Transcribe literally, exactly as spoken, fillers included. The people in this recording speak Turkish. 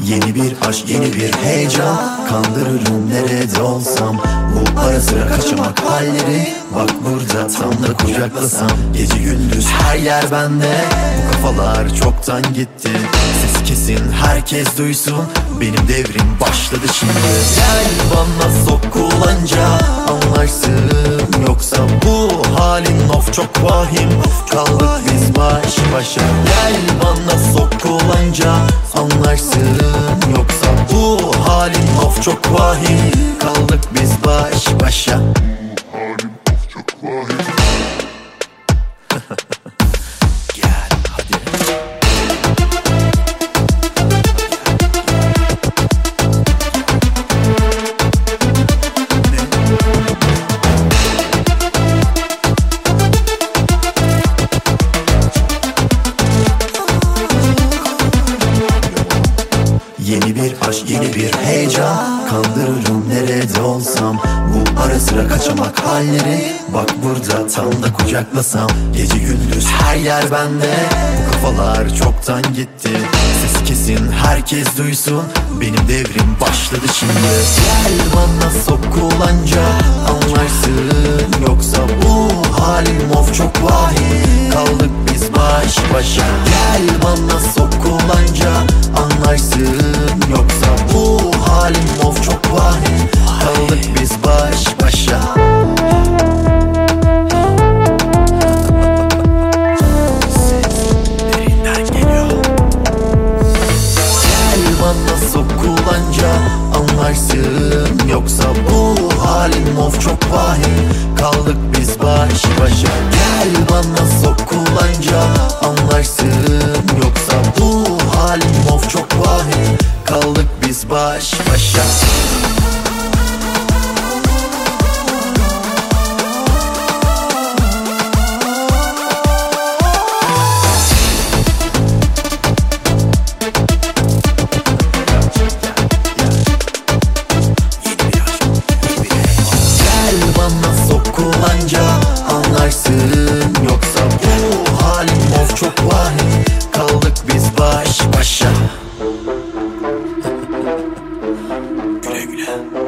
Yeni bir aşk, yeni bir heyecan, kandırırım nerede olsam. Bu ara sıra kaçamak halleri, bak burada tam da kucaklasam. Gece gündüz her yer bende, bu kafalar çoktan gitti. Ses kesin herkes duysun, benim devrim başladı şimdi. Gel bana sok kullanca anlarsın, yoksa bu halin of çok vahim. Kaldık biz baş başa. Gel bana sok kullanca anlarsın, yoksa bu halin of çok vahim. Kaldık biz baş başa. Halim of çok vahim. Gel hadi. Yeni bir aşk, yeni bir heyecan, kandırırım nerede olsam. Bu ara sıra kaçamak halleri, bak burada tam da kucaklasam. Gece gündüz her yer bende, bu kafalar çoktan gitti. Ses kesin herkes duysun, benim devrim başladı şimdi. Gel bana sok kullanca anlarsın, yoksa bu halim of çok vahim. Kaldık biz baş başa. Gel bana sok kullanca anlarsın, yoksa bu halim of çok vahim. Kaldık biz baş başa. Ses derinden geliyor. Gel bana sok kullanca anlarsın, yoksa bu halim of çok vahim. Kaldık biz baş başa. Gel bana sok kullanca anlarsın, yoksa bu halim of çok vahim. Kaldık biz baş başa. Gel bana sok kullanca anlarsın, yoksa bu halim of çok vahim. Kaldık biz baş başa. Güle güle.